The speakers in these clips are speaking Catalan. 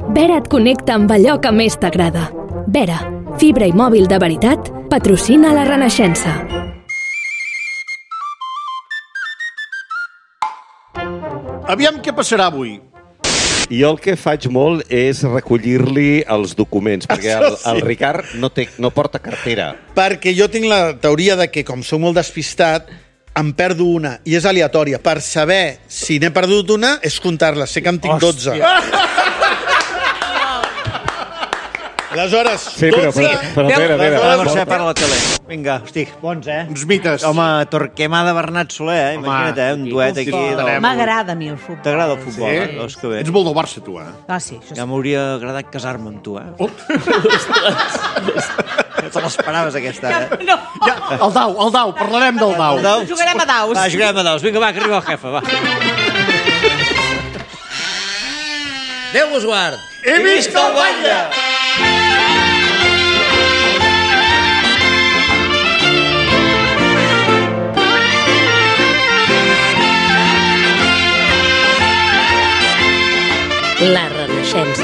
Vera et connecta amb allò que més t'agrada. Vera, fibra i mòbil de veritat, patrocina la Renaixença. Aviam què passarà avui. Jo el que faig molt és recollir-li els documents, perquè el Ricard no porta cartera. Perquè jo tinc la teoria de que, com sou molt despistat, em perdo una, i és aleatòria. Per saber si n'he perdut una, és comptar-les. Sé que en tinc 12. Aleshores, Sí, però espera. Mercè, para la tele. Vinga, hosti, bons, uns mites. Home, Torquemada, Bernat Soler, imagina't, un duet aquí. M'agrada a mi el futbol. T'agrada el futbol, eh? Doncs que bé. Ets molt del Barça, tu, eh? Ah, sí, això sí. Ja m'hauria agradat casar-me amb tu, eh? No te l'esperaves, aquesta, eh? No, Ja, el dau, parlarem del dau. jugarem a daus. Va, jugarem a daus. Vinga, va, que arriba el jefe, va. Déu vos guard. He vist el batlle! La Renaixença.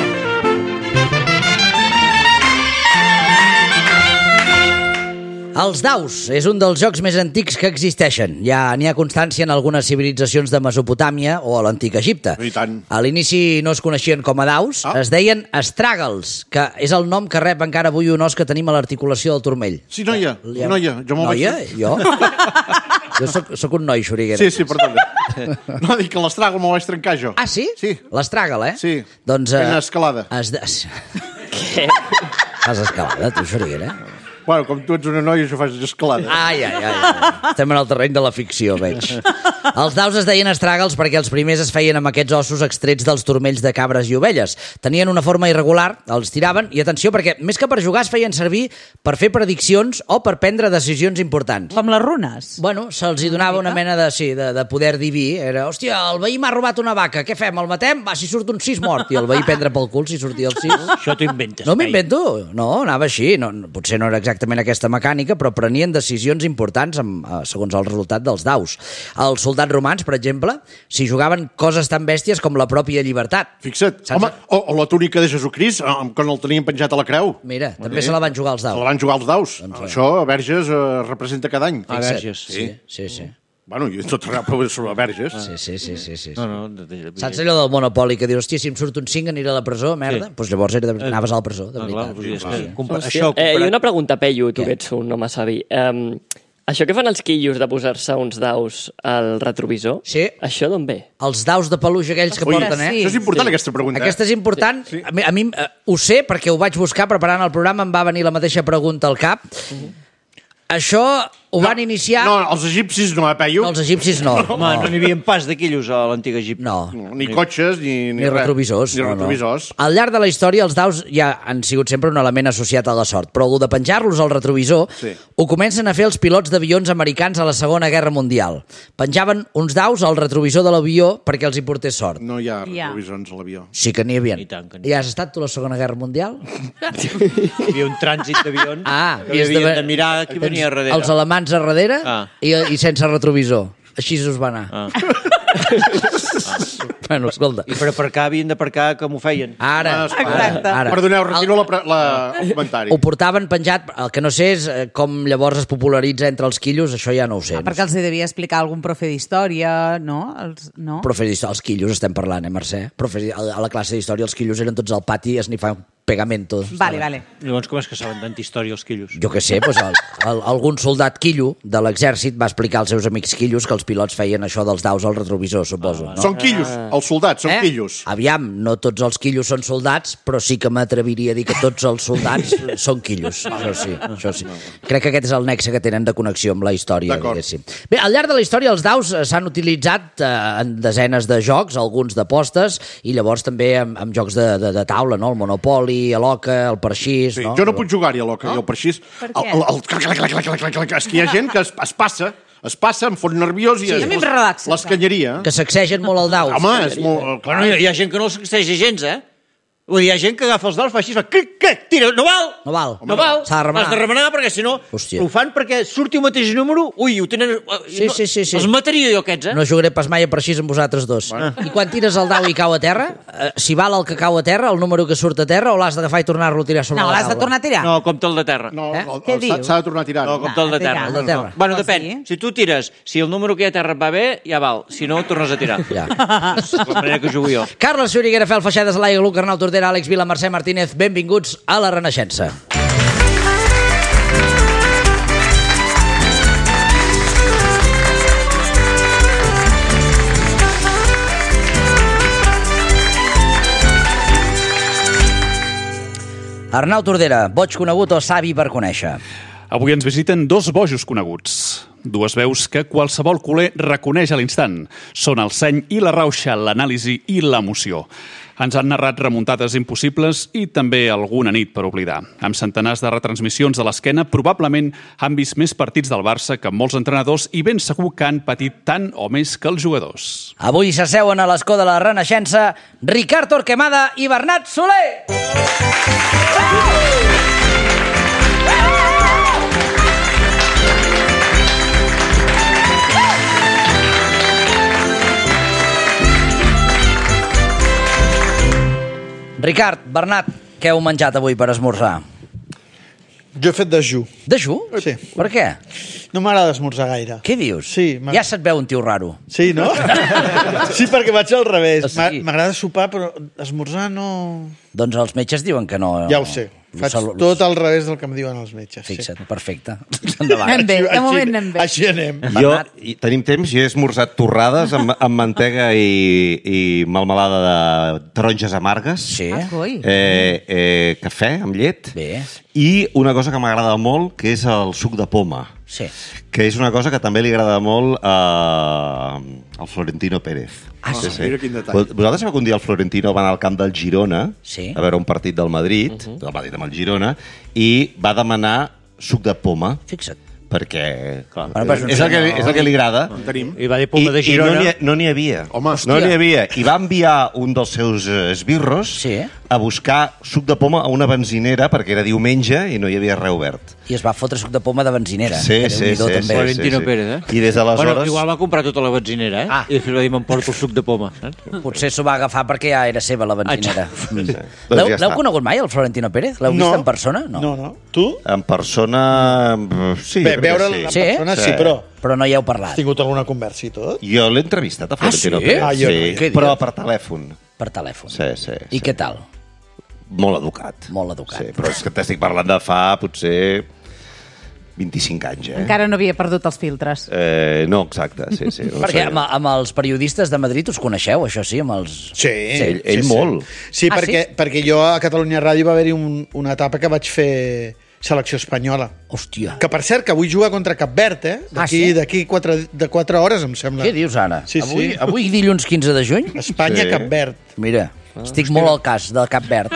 Els daus és un dels jocs més antics que existeixen. Ja n'hi ha constància en algunes civilitzacions de Mesopotàmia o a l'antic Egipte. I tant. A l'inici no es coneixien com a daus, es deien astràgals, que és el nom que rep encara avui un os que tenim a l'articulació del turmell. Sí, noia, jo me'l vaig... Noia? Jo? Jo soc un noi, xuriguera. Sí, perdona. No, dic que l'estràgal me'l vaig trencar, jo. Ah, sí? Sí. L'estràgal, eh? Sí. Doncs, Fent escalada. Què? Fas escalada, tu, xuriguera? Bueno, com tu ets una noia, jo faig escalada. Ai. Estem en el terreny de la ficció, veig. Els daus es deien astràgals perquè els primers es feien amb aquests ossos extrets dels turmells de cabres i ovelles. Tenien una forma irregular, els tiraven, i atenció, perquè més que per jugar es feien servir per fer prediccions o per prendre decisions importants. Com les runes. Bueno, se'ls hi donava una mena de poder diví. Era, hòstia, el veí m'ha robat una vaca, què fem, el matem? Va, si surt un 6 mort. I el veí prendre pel cul si sortia el 6. Això t'ho inventes. No m'invento, no, anava així. No, potser no era exactament aquesta mecànica, però prenien decisions importants segons el resultat dels daus. Els soldats romans, per exemple, s'hi jugaven coses tan bèsties com la pròpia llibertat. Fixa't. Saps? Home, o la túnica de Jesucrist, quan el tenien penjat a la creu. Mira, també se la van jugar els daus. Se la van jugar els daus. Això a Verges representa cada any. A Verges, Sí. Bueno, jo tot arreu sobre Verges. Sí. No. Saps allò del Monopoli que dius, hòstia, si em surt un 5 aniré a la presó, merda? Doncs llavors anaves a la presó, de veritat. I una pregunta, Peyu, tu que ets un home savi. Això que fan els quillos de posar-se uns daus al retrovisor, Sí. això d'on ve? Els daus de peluix aquells que porten, eh? Això és important, aquesta pregunta. Aquesta és important. Sí. A mi ho sé perquè ho vaig buscar preparant el programa, em va venir la mateixa pregunta al cap. Això ho van iniciar... No, els egipcis no, Peyu. No, els egipcis no. Home, no n'hi havia pas de quillos a l'antic Egipte. No. Ni cotxes, ni res. retrovisors. Ni retrovisors. No. Al llarg de la història, els daus ja han sigut sempre un element associat a la sort, però el de penjar-los al retrovisor ho comencen a fer els pilots d'avions americans a la Segona Guerra Mundial. Penjaven uns daus al retrovisor de l'avió perquè els hi portés sort. No hi ha retrovisors a l'avió. Sí que n'hi havia. I tant que n'hi I has estat tu a la Segona Guerra Mundial? Hi havia un trànsit d'avions que havien de mirar qui venia darrere. Els alemans a darrere i sense retrovisor. Així us va anar. Bueno, escolta. I per aparcar havien d'aparcar com ho feien. Ara. Perdoneu, retiro el comentari. Ho portaven penjat, el que no sé és com llavors es popularitza entre els quillos, això ja no ho sé. Perquè els devia explicar algun profe d'història, no? Profe d'història, els quillos estem parlant, Mercè? A la classe d'història els quillos eren tots al pati esnifant pegamentos. Vale. Llavors com és que saben tanta història els quillos? Jo què sé, doncs algun soldat quillo de l'exèrcit va explicar als seus amics quillos que els pilots feien això dels daus al retrovisor, suposo. No? Són quillos, els soldats, són quillos. Aviam, no tots els quillos són soldats, però sí que m'atreviria a dir que tots els soldats són quillos. Això sí. Crec que aquest és el nexe que tenen de connexió amb la història, diguéssim. Bé, al llarg de la història els daus s'han utilitzat en desenes de jocs, alguns d'apostes, i llavors també amb jocs de taula, no? El Monopoli, l'oca, el parxís... Jo no puc jugar-hi a l'oca i al parxís. Per què? És que hi ha gent que es passa, em fot nerviós i l'escanyaria. Que sacsegen molt el dau. Home, és molt... Bueno, hi ha gent que no el sacseja gens, eh? Vull dir, hi ha gent que agafa els daus, fa així, fa cric, cric, tira, no val! No val. No val. S'ha de remenar. Has de remenar perquè, si no, Hòstia. ho fan perquè surti el mateix número. Ui, ho tenen... Sí. Els mataria jo, aquests, No jugaré pas mai a precís amb vosaltres dos. I quan tires el dau i cau a terra, si val el que cau a terra, el número que surt a terra, o l'has d'agafar i tornar-lo a tirar sobre No, la l'has de taula? tornar a tirar. No, compta el de terra. No, Què dius? s'ha de tornar a tirar. No, compta el de terra. El de terra. Bueno, Però depèn. sí. Si tu tires, si el número que hi ha a terra et va bé, ja val. Si no, tornes a tirar. Ja. És la manera que jugo jo. Carles Xuriguera, Fel Feixedes, Laia Luc, Arnau Tordera, Àlex Vila, Mercè Martínez, benvinguts a la Renaixença. Arnau Tordera, boig conegut o savi per conèixer? Avui ens visiten dos bojos coneguts. Dues veus que qualsevol culer reconeix a l'instant. Són el seny i la rauxa, l'anàlisi i l'emoció. Ens han narrat remuntades impossibles i també alguna nit per oblidar. Amb centenars de retransmissions de l'esquena, probablement han vist més partits del Barça que molts entrenadors i ben segur que han patit tant o més que els jugadors. Avui s'asseuen a l'escó de la Renaixença Ricard Torquemada i Bernat Soler! Ricard, Bernat, què heu menjat avui per esmorzar? Jo he fet dejú. Dejú? Sí. Per què? No m'agrada esmorzar gaire. Què dius? Sí, Ja se't veu un tio raro. Sí, no? Sí, perquè vaig al revés. Ah, sí? M'agrada sopar, però esmorzar no... Doncs els metges diuen que no... Ja ho sé. Faig tot al revés del que em diuen els metges. Fixa't, Sí. perfecte. Endavant. Anem bé, de moment anem bé. Així anem. Tenim temps, jo he esmorzat torrades amb mantega i melmelada de taronges amargues. Sí. Ah, coi. Cafè amb llet. Bé. I una cosa que m'agrada molt, que és el suc de poma. Sí. Que és una cosa que també li agrada molt al Florentino Pérez. Ah, sí? Mira quin detall. Vosaltres sabeu que un dia el Florentino va anar al camp del Girona Sí. a veure un partit del Madrid, del Madrid amb el Girona, i va demanar suc de poma, Fixa't. perquè, clar, Bueno, però és un és el que li agrada. En tenim. I va dir poma de Girona. no n'hi havia. Home, no n'hi havia. I va enviar un dels seus esbirros Sí. a buscar suc de poma a una benzinera perquè era diumenge i no hi havia res obert. I es va fotre suc de poma de benzinera. Sí, Que sí, Déu-n'hi-do, sí, també. Florentino Pérez, I des d'aleshores... Bueno, igual va comprar tota la benzinera, eh? Ah. I després va dir, m'emporto el suc de poma, saps? Potser s'ho va agafar perquè ja era seva, la benzinera. Doncs ja L'heu està. conegut mai, el Florentino Pérez? L'heu vist en persona? No. Tu? En persona... Sí, Bé, jo crec que veure'l en sí. persona Sí. sí, però Però no hi heu has parlat. tingut alguna conversa i tot? Jo l'he entrevistat a Florentino sí? Pérez. Ah, jo no. sí, Què però dius? per telèfon. Per telèfon. Sí, sí. I sí. què tal? Molt educat. Molt educat. Sí, però és que t'estic parlant de fa potser 25 anys, eh? Encara no havia perdut els filtres. No, exacte, sí, sí. No Perquè sé. amb els periodistes de Madrid us coneixeu, això sí, amb els... Sí. Ell molt. Sí, Ah, perquè jo a Catalunya Ràdio va haver-hi una etapa que vaig fer selecció espanyola. Hòstia. Que, per cert, que avui juga contra Cap Verd, eh? Sí? D'aquí 4 hores, em sembla. Què dius ara? Sí, sí. Avui dilluns 15 de juny? Espanya-Cap Sí. Verd. Mira, estic molt al cas de Cap Verd.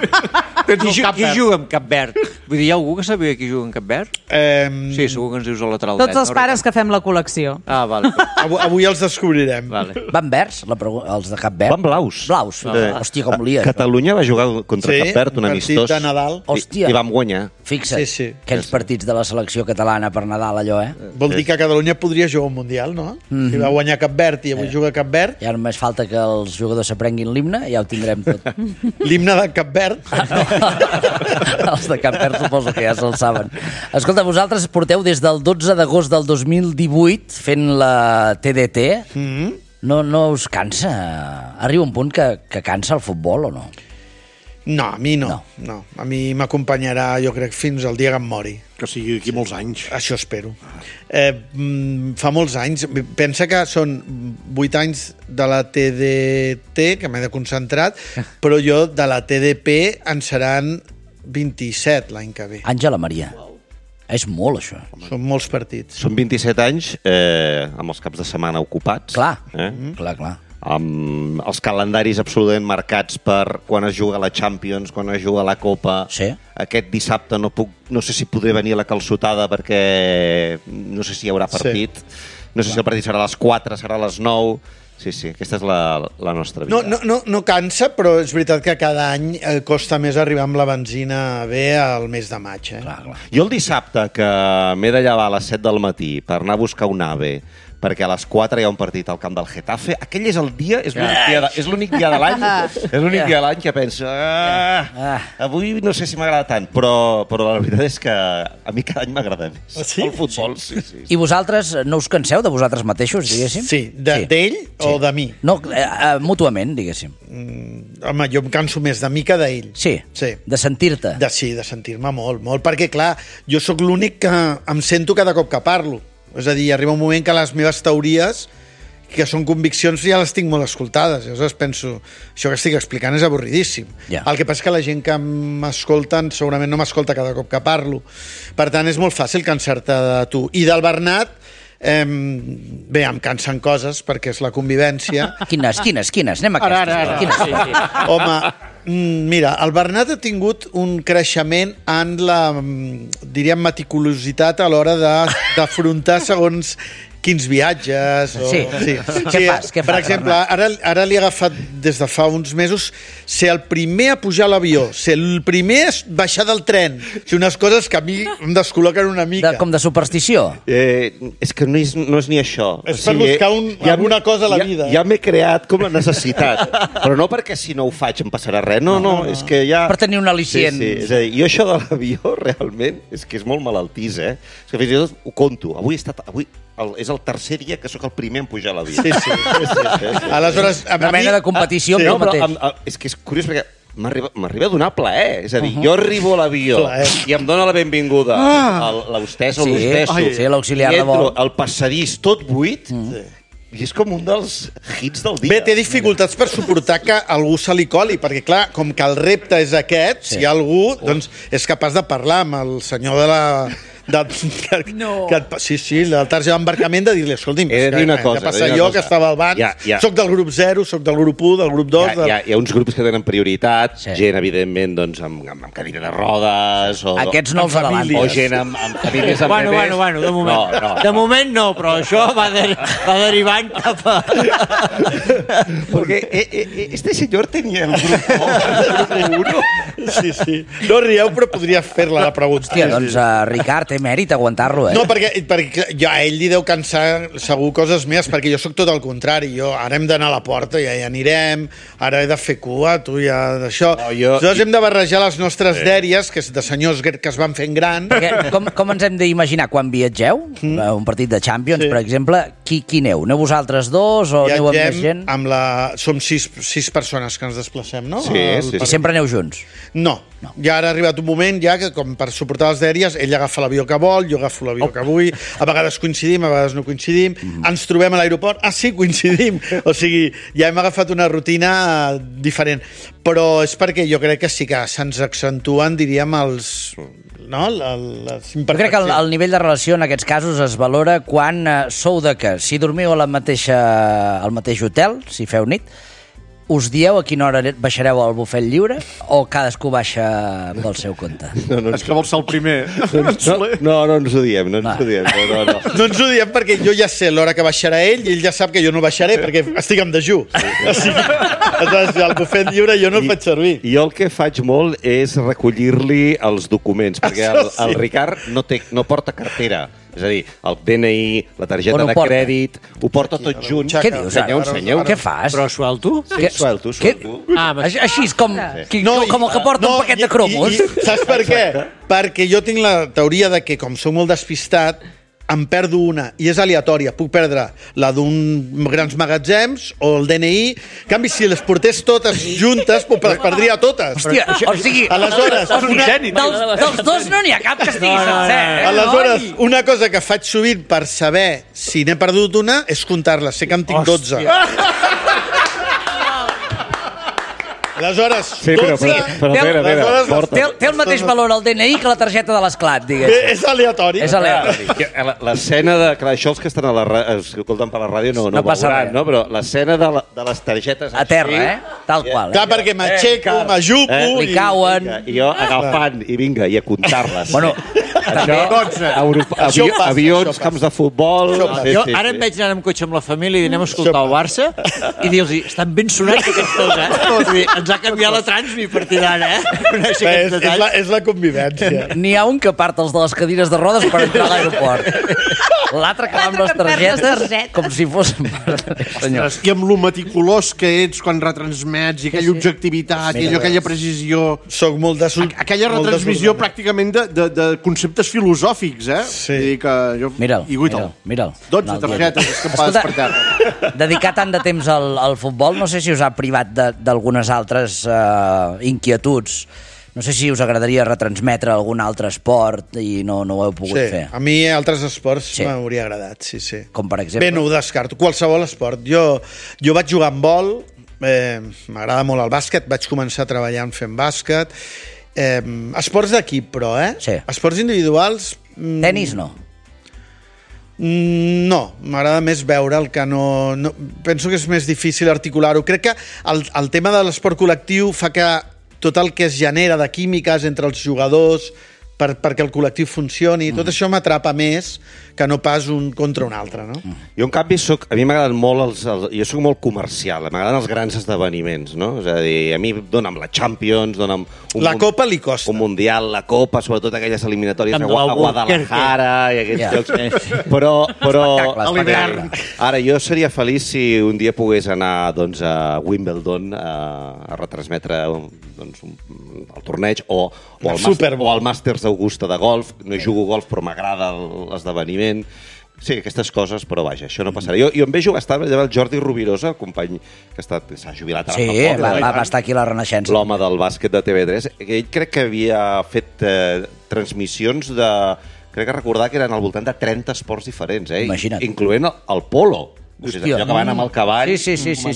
Qui juga amb Cap Verd? Vull dir, hi ha algú que sabia qui juga amb Cap Verd? Sí, segur que ens dius al lateral Tots dret. els pares que fem la col·lecció. Ah, vale. Avui els descobrirem. vale. Van verds, els de Cap Verd? Van blaus. Blaus. Hòstia, com líes. Catalunya va jugar contra Sí, Cap Verd, un partit amistós. de Nadal. Hòstia. I vam guanyar. Fixa't, Sí, sí. aquells partits de la selecció catalana per Nadal, allò, eh? Vol dir que Catalunya podria jugar un Mundial, no? Si va guanyar Cap Verd i avui juga Cap Verd, Ja només falta que els jugadors s'aprenguin l'himne i ja ho tindrem tot. l'himne de Cap Verd. Els de Cap Verd suposo que ja se'l saben. Escolta, vosaltres porteu des del 12 d'agost del 2018 fent la TDT. No us cansa? Arriba un punt que cansa el futbol o no? No, a mi no. A mi m'acompanyarà, jo crec, fins al dia que em mori. Que sigui d'aquí molts anys. Això espero. Fa molts anys. Pensa que són 8 anys de la TDT, que m'he de concentrat, però jo de la TDP en seran 27 l'any que ve. Àngela Maria. És molt, això. Són molts partits. Són 27 anys amb els caps de setmana ocupats. Clar, clar. Amb els calendaris absolutament marcats per quan es juga la Champions, quan es juga la Copa. Sí. Aquest dissabte no sé si podré venir a la calçotada perquè no sé si hi haurà partit. No sé si el partit serà a les 4, serà a les 9. sí, aquesta és la nostra vida. No cansa, però és veritat que cada any costa més arribar amb la benzina bé al mes de maig. Clar. Jo el dissabte, que m'he de llevar a les 7 del matí per anar a buscar un ave, perquè a les 4 hi ha un partit al camp del Getafe, aquell és el dia, és l'únic dia de l'any, és l'únic dia de l'any que penso, avui no sé si m'agrada tant, però la veritat és que a mi cada any m'agrada més. El futbol, sí. I vosaltres no us canseu de vosaltres mateixos, diguéssim? Sí, d'ell o de mi? No, mútuament, diguéssim. Home, jo em canso més de mi que d'ell. Sí, de sentir-te. Sí, de sentir-me molt, perquè clar, jo sóc l'únic que em sento cada cop que parlo. És a dir, arriba un moment que les meves teories, que són conviccions, ja les tinc molt escoltades. Llavors penso, això que estic explicant és avorridíssim. El que passa és que la gent que m'escolten segurament no m'escolta cada cop que parlo. Per tant, és molt fàcil cansar-te de tu. I del Bernat, bé, em cansen coses, perquè és la convivència. Quines? Anem a aquestes. Ara. Home, mira, el Bernat ha tingut un creixement en la, diríem, meticulositat a l'hora d'afrontar segons quins viatges... Què fas? Per exemple, ara li he agafat des de fa uns mesos ser el primer a pujar a l'avió, ser el primer a baixar del tren. Unes coses que a mi em descol·loquen una mica. Com de superstició? És que no és ni això. És per buscar alguna cosa a la vida. Ja m'he creat com la necessitat. Però no perquè si no ho faig em passarà res. No, és que ja... Per tenir un al·licient. Sí. És a dir, jo això de l'avió realment és que és molt malaltís, És que fins i tot ho conto. Avui és el tercer dia que sóc el primer en pujar a l'avió. Sí. Aleshores, una mena de competició amb el mateix. És que és curiós perquè m'arriba a donar plaer. És a dir, jo arribo a l'avió i em dona la benvinguda l'hostessa o l'hostesso. Sí, l'auxiliar de vol. I entro al passadís tot buit i és com un dels hits del dia. Bé, té dificultats per suportar que algú se li coli, perquè clar, com que el repte és aquest, si hi ha algú, doncs és capaç de parlar amb el senyor de la... Sí, del targeta d'embarcament, de dir-li, escolti'm, que passa jo, que estava al abans, soc del grup 0, soc del grup 1, del grup 2... Hi ha uns grups que tenen prioritat, gent, evidentment, amb cadira de rodes... Aquests no els avanten. O gent amb famílies amb bebès... Bueno, de moment. De moment no, però això va derivant cap a... Perquè este senyor tenia el grup 1. Sí. No rieu, però podria fer-la la pregunta. Hòstia, doncs, Ricard, té mèrit aguantar-lo, No, perquè jo a ell li deu cansar segur coses meves, perquè jo sóc tot el contrari. Jo ara hem d'anar a la porta, ja hi anirem, ara he de fer cua, tu ja d'això. Nosaltres hem de barrejar les nostres dèries, que és de senyors que es van fent grans. Com ens hem d'imaginar quan viatgeu? Un partit de Champions, per exemple, qui aneu? Aneu vosaltres dos o aneu amb més gent? Som 6 persones que ens desplacem, no? Sí. I sempre aneu junts? No. Ja ara ha arribat un moment ja que, com per suportar les dèries, ell agafa l'avió que vol, jo agafo l'avió que vull, a vegades coincidim, a vegades no coincidim, ens trobem a l'aeroport, sí, coincidim. O sigui, ja hem agafat una rutina diferent. Però és perquè jo crec que sí que se'ns accentuen, diríem, les imperfeccions. Jo crec que el nivell de relació en aquests casos es valora quan sou de que, si dormiu al mateix hotel, si feu nit, us dieu a quina hora baixareu al bufet lliure o cadascú baixa pel seu compte? És que vols ser el primer. No ens ho diem, No ens ho diem perquè jo ja sé l'hora que baixarà ell i ell ja sap que jo no baixaré perquè estic en dejú. El bufet lliure jo no el faig servir. Jo el que faig molt és recollir-li els documents, perquè el Ricard no porta cartera. És a dir, el DNI, la targeta de crèdit, ho porta tot junt. Què dius? Ensenyeu. Què fas? Però suelto? Sí, suelto. Així és com el que porta un paquet de cromos. Saps per què? Perquè jo tinc la teoria de que, com soc molt despistat, em perdo una, i és aleatòria. Puc perdre la d'un grans magatzems o el DNI. En canvi, si les portés totes juntes, les perdria totes. Hòstia, o sigui... Aleshores... Dels dos no n'hi ha cap que estigui sencer. Aleshores, una cosa que faig sovint per saber si n'he perdut una és comptar-les. Sé que en tinc 12. Aleshores, sí, però té el mateix valor el DNI que la targeta de l'esclat, diguéssim. És aleatori. L'escena de... Clar, això els que estan escoltant per la ràdio no veuran, no? Però l'escena de les targetes... A terra, Tal qual. Clar, perquè m'aixeco, m'ajupo... Li cauen... I jo agafant, i vinga, i a comptar-les. Bueno, Avions, camps de futbol... Jo ara em veig anar amb cotxe amb la família i anem a escoltar el Barça i dir-los, estan ben sonats aquests dos, Ens ha canviat la transmi a partir d'ara, És la convivència. N'hi ha un que part els de les cadires de rodes per entrar a l'aeroport. L'altre que va amb les targetes com si fos... I amb lo meticulós que ets quan retransmets i aquella objectivitat i aquella precisió... Soc molt de... Aquella retransmissió pràcticament de conceptes filosòfics, Sí. Mira'l. 12 targetes escampades per terra. Dedicar tant de temps al futbol, no sé si us ha privat d'algunes altres inquietuds. No sé si us agradaria retransmetre algun altre esport i no ho heu pogut fer. A mi altres esports m'hauria agradat, sí. Com per exemple? Bé, no ho descarto. Qualsevol esport. Jo vaig jugar amb vol, m'agrada molt el bàsquet, vaig començar treballant fent bàsquet. Esports d'equip, però, Sí. Esports individuals... Tenis, no? No, m'agrada més veure el que no... Penso que és més difícil articular-ho. Crec que el tema de l'esport col·lectiu fa que tot el que es genera de químiques entre els jugadors perquè el col·lectiu funcioni, tot això m'atrapa més que no pas un contra un altre, no? Jo, en canvi, a mi m'agraden molt jo soc molt comercial, m'agraden els grans esdeveniments, no? És a dir, a mi dona'm la Champions, dona'm... La Copa li costa. Un Mundial, la Copa, sobretot aquelles eliminatòries a Guadalajara i aquests jocs. Però a l'hivern. Ara, jo seria feliç si un dia pogués anar a Wimbledon a retransmetre el torneig o el Màsters d'Augusta de golf. No hi jugo golf, però m'agrada l'esdeveniment. Sí, aquestes coses, però vaja, això no passarà. Jo em vejo estar el Jordi Rovirosa, el company que s'ha jubilat ara fa poc. Va estar aquí a la Renaixença. L'home del bàsquet de TV3. Ell crec que havia fet transmissions de... Crec que recordar que eren al voltant de 30 esports diferents, Imagina't. Incloent el polo. Allò que van amb el cavall. Sí.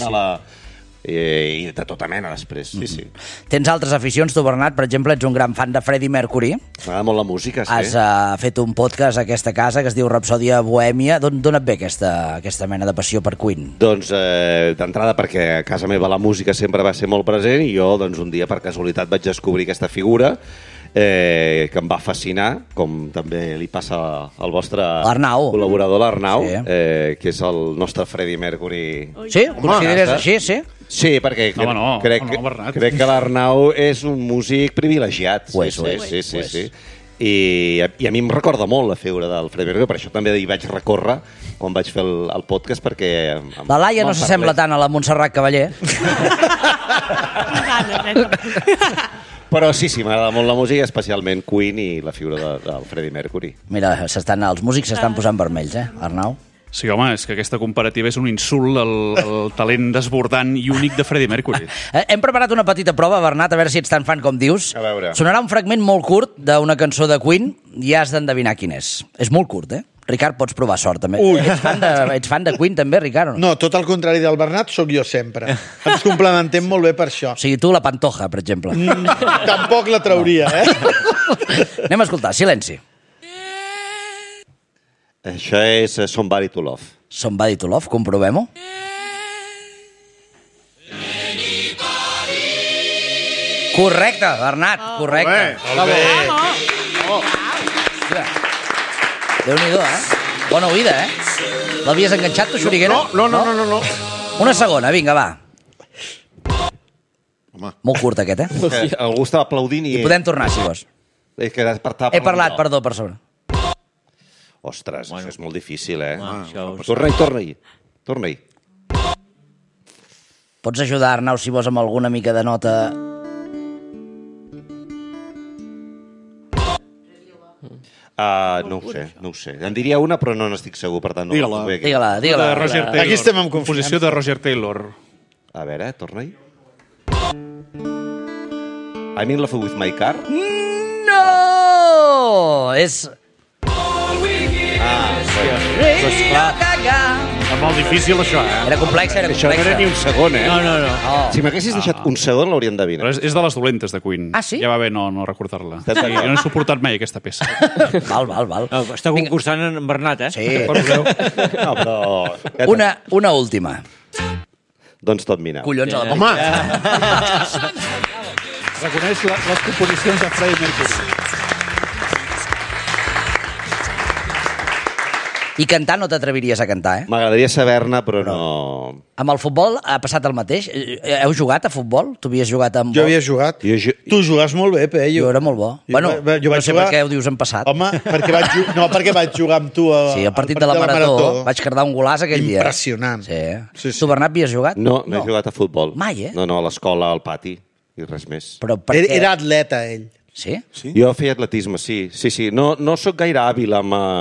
I de tota mena després, sí. Tens altres aficions, tu, Bernat? Per exemple, ets un gran fan de Freddie Mercury. M'agrada molt la música, sí. Has fet un podcast a aquesta casa que es diu Rapsòdia Bohèmia. D'on et ve aquesta mena de passió per Queen? Doncs, d'entrada, perquè a casa meva la música sempre va ser molt present i jo, un dia, per casualitat, vaig descobrir aquesta figura que em va fascinar, com també li passa al vostre col·laborador, l'Arnau, que és el nostre Freddie Mercury. Sí? Consideres així, sí? Sí, perquè crec que l'Arnau és un músic privilegiat. Sí. I a mi em recorda molt la figura del Freddie Mercury, per això també hi vaig recórrer quan vaig fer el podcast, perquè... La Laia no s'assembla tant a la Montserrat Cavaller. Però sí, m'agrada molt la música, especialment Queen i la figura del Freddie Mercury. Mira, els músics s'estan posant vermells, Arnau? Sí, home, és que aquesta comparativa és un insult al talent desbordant i únic de Freddie Mercury. Hem preparat una petita prova, Bernat, a veure si ets tan fan com dius. A veure. Sonarà un fragment molt curt d'una cançó de Queen i has d'endevinar quin és. És molt curt, Ricard, pots provar sort, també. Ets fan de Queen, també, Ricard? No, tot el contrari del Bernat, sóc jo sempre. Ens complementem molt bé per això. O sigui, tu la Pantoja, per exemple. Tampoc la trauria, Anem a escoltar, silenci. Això és Somebody to Love. Somebody to Love, comprovem-ho. Correcte, Bernat, correcte. Molt bé. Déu-n'hi-do, Bona oïda, L'havies enganxat, tu, Xuriguera? No. Una segona, vinga, va. Home. Molt curt, aquest, Algú estava aplaudint i... I podem tornar, si vols. He parlat, perdó, per sobre. Ostres, això és molt difícil, Torna-hi. Pots ajudar, Arnau, si vols, amb alguna mica de nota... No ho sé. En diria una, però no n'estic segur, per tant... Digue-la. Aquí estem en composició de Roger Taylor. A veure, torna-hi. I'm in love with my car? No! És... És molt difícil, això, Era complex. Això no era ni un segon, No. Si m'haguessis deixat un segon, l'haurien d'endevinar. Però és de les dolentes, de Queen. Ah, sí? Ja va bé no recordar-la. Jo no he suportat mai aquesta peça. Val. Està concursant en Bernat, Sí. No, però... Una última. Doncs tot mina. Collons a la Reconeix les composicions de Freddie Mercury. I cantar no t'atreviries a cantar, eh? M'agradaria saber-ne, però no... Amb el futbol ha passat el mateix? Heu jugat a futbol? Tu havies jugat amb... Jo havia jugat. Tu jugues molt bé, Peyu. Jo era molt bo. Bueno, no sé per què ho dius en passat. Home, perquè vaig jugar amb tu sí, el partit de la Marató. Vaig cardar un golaç aquell dia. Impressionant. Sí. Tu, Bernat, havies jugat? No he jugat a futbol. Mai, eh? No, a l'escola, al pati, i res més. Però per què? Era atleta, ell. Sí? Jo feia atletisme, sí. No sóc gaire hàbil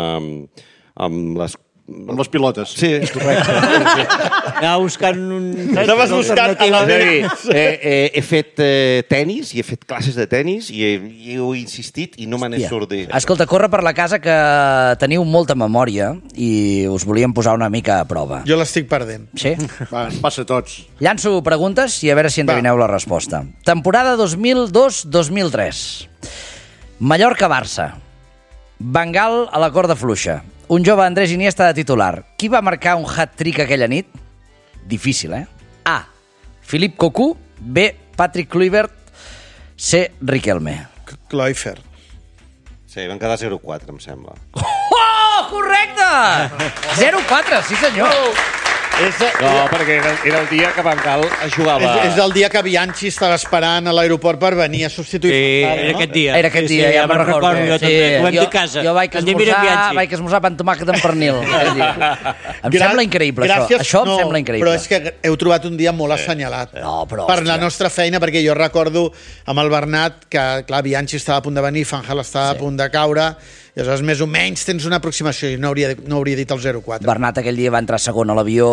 amb les... Amb les pilotes. Sí, correcte. Anava buscant un... Anaves buscant a la He fet tenis i he fet classes de tenis i he insistit i no me n'he sortit. Escolta, corre per la casa que teniu molta memòria i us volíem posar una mica a prova. Jo l'estic perdent. Sí? Va, ens passa a tots. Llanço preguntes i a veure si endevineu la resposta. Temporada 2002-2003. Mallorca-Barça. Bengal a la corda fluixa. Un jove Andrés Iniesta de titular. Qui va marcar un hat-trick aquella nit? Difícil, eh? A. Philippe Cocu. B. Patrick Kluivert. C. Riquelme. Kluivert. Sí, van quedar 0-4, em sembla. Oh, correcte! 0-4, sí senyor. No, perquè era el dia que Bengal jugava... És el dia que Bianchi estava esperant a l'aeroport per venir a substituir. Sí, era aquest dia. Era aquest dia, ja me'n recordo. Jo també. Ho vam dir a casa. Jo vaig esmorzar pan tomàquet amb pernil. Em sembla increïble, això. Això em sembla increïble. Però és que heu trobat un dia molt assenyalat. Per la nostra feina, perquè jo recordo amb el Bernat que, clar, Bianchi estava a punt de venir, Fangel estava a punt de caure, i aleshores més o menys tens una aproximació i no hauria dit el 0-4. Bernat aquell dia va entrar segon a l'avió.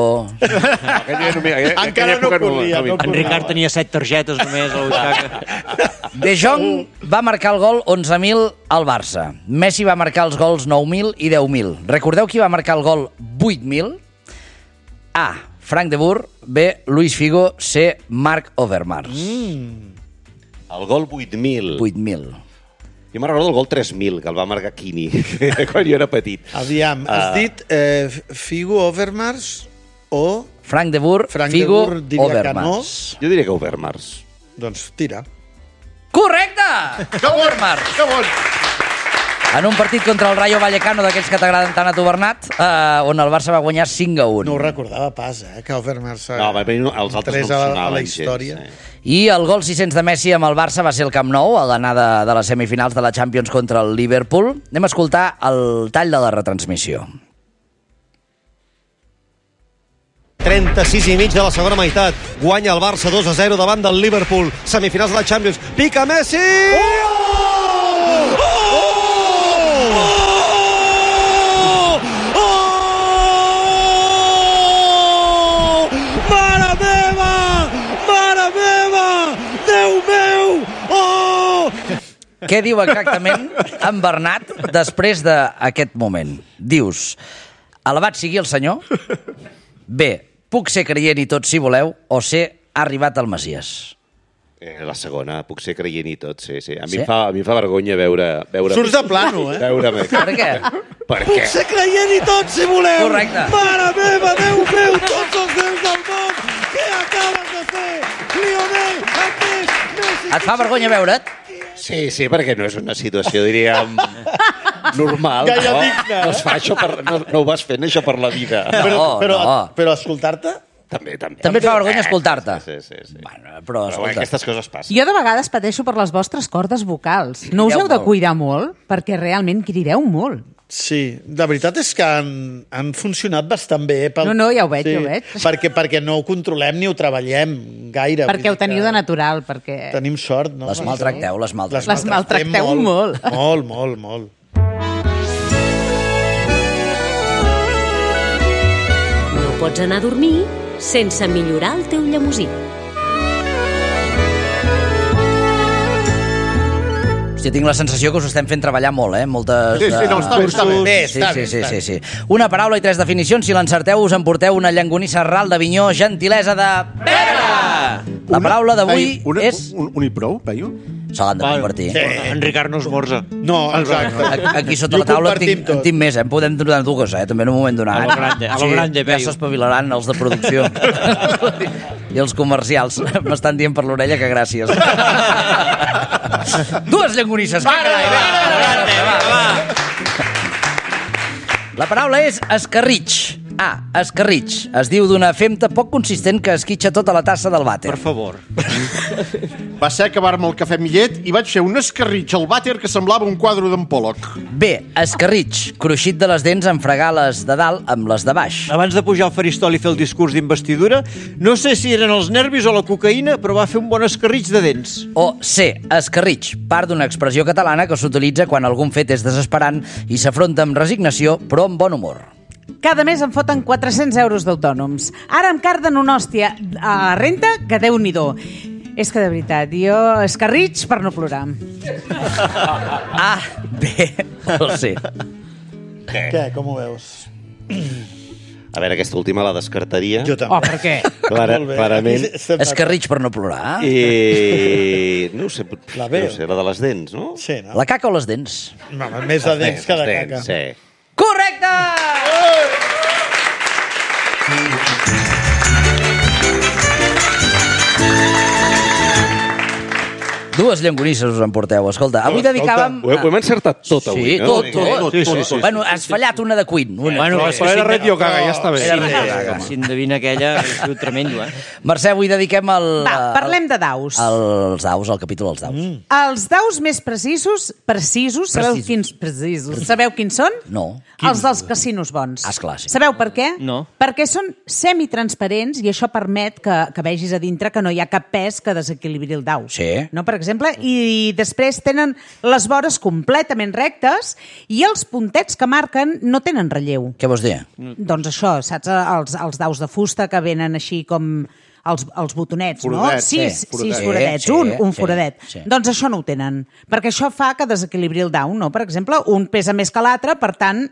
Encara no corria. En Ricard tenia 7 targetes només a l'Uitaca. De Jong va marcar el gol 11.000 al Barça. Messi va marcar els gols 9.000 i 10.000. Recordeu qui va marcar el gol 8.000? A. Frank de Boer. B. Luis Figo. C. Marc Overmars. El gol 8.000. 8.000. Jo me'n recordo el gol 3.000, que el va marcar Quini, quan jo era petit. Aviam, has dit Figo, Overmars o... Frank de Boer, Figo, Overmars. Jo diria que Overmars. Doncs tira. Correcte! Overmars. Que bon! En un partit contra el Rayo Vallecano, d'aquells que t'agraden tant a tu, Bernat, on el Barça va guanyar 5-1. No ho recordava pas, que Overmars... No, els altres no em sonaven a la història. Gens, I el gol 600 de Messi amb el Barça va ser el Camp Nou, a l'anada de les semifinals de la Champions contra el Liverpool. Anem a escoltar el tall de la retransmissió. 36 i mig de la segona meitat. Guanya el Barça 2-0 davant del Liverpool. Semifinals de la Champions. Pica Messi! Què diu exactament en Bernat després d'aquest moment? Dius, alabat sigui el senyor? B, puc ser creient i tot si voleu? O C, ha arribat el Messies? La segona, puc ser creient i tot, sí. A mi em fa vergonya veure... Surts de plano, eh? Veure-me. Per què? Puc ser creient i tot si voleu! Correcte. Mare meva, Déu meu, tots els déus del món! Què acabes de fer? Lionel, Messi... Et fa vergonya veure't? Sí, perquè no és una situació, diríem, normal. Gaire digna. No es fa això no ho vas fent, això per la vida. Però escoltar-te? També. També et fa vergonya escoltar-te? Sí. Bueno, però aquestes coses passen. Jo de vegades pateixo per les vostres cordes vocals. No us heu de cuidar molt? Perquè realment crideu molt. Sí, la veritat és que han funcionat bastant bé. No, ja ho veig, ja ho veig. Perquè no ho controlem ni ho treballem gaire. Perquè ho teniu de natural, perquè... Tenim sort, no? Les maltracteu. Les maltracteu molt. Molt. No pots anar a dormir sense millorar el teu llemosí. Hòstia, tinc la sensació que us estem fent treballar molt, moltes... Està bé. Sí. Una paraula i 3 definicions. Si l'encerteu, us emporteu una llangonissa ral d'Avinyó, gentilesa de... Pere! La paraula d'avui és... Un i prou, Peyu? Se l'han de compartir. Sí. En Ricard no esmorza. No, exacte. Aquí sota la taula en tinc més, en podem donar dues, també en un moment donat. A lo grande, ja s'espavilaran els de producció. I els comercials. M'estan dient per l'orella que gràcies. Dues llangonisses. La paraula és escarritx. Escarritx. Es diu d'una femta poc consistent que esquitxa tota la tassa del vàter. Per favor. Va ser acabar-me el cafè amb llet i vaig fer un escarritx al vàter que semblava un quadre d'en Pollock. B, escarritx. Cruixit de les dents en fregar les de dalt amb les de baix. Abans de pujar al faristol i fer el discurs d'investidura, no sé si eren els nervis o la cocaïna, però va fer un bon escarritx de dents. O C, escarritx. Part d'una expressió catalana que s'utilitza quan algun fet és desesperant i s'afronta amb resignació, però amb bon humor. Cada mes em foten 400 euros d'autònoms. Ara em carden una hòstia a la renta que Déu-n'hi-do. És que, de veritat, jo escarritx per no plorar. A, B o C. Què? Com ho veus? A veure, aquesta última la descartaria. Jo també. Per què? Clarament. Escarritx per no plorar. I... No ho sé, La B. no sé, la de les dents, no? Sí, no? La caca o les dents? Més de dents que de caca. Sí. Correcte! Dues llonganisses us emporteu. Escolta, avui dedicàvem... Ho hem encertat tot avui, sí, no? tot. Sí. Bueno, has fallat una de Queen. Bueno, Però era Red Yo Gaga, ja està bé. Si endevina aquella, és tremendo, Mercè, avui dediquem el... Va, parlem de daus. Els daus, el capítol dels daus. Els daus més precisos, sabeu quins són? No. Els dels casinos bons. Esclar, sí. Sabeu per què? No. Perquè són semitransparents i això permet que vegis a dintre que no hi ha cap pes que desequilibri el dau. Sí. No, per exemple, i després tenen les vores completament rectes i els puntets que marquen no tenen relleu. Què vols dir? Doncs això, saps, els daus de fusta que venen així com els botonets, Foradets, no? Sis foradets, Sí, un foradet. sí. Doncs això no ho tenen, perquè això fa que desequilibri el dau, no? Per exemple, un pesa més que l'altre, per tant...